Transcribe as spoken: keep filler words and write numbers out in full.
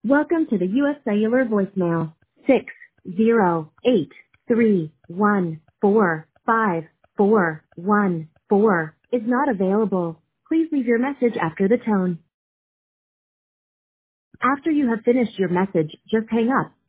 Welcome to the U S Cellular voicemail. Six zero eight three one four five four one four is not available. Please leave your message after the tone. After you have finished your message, just hang up.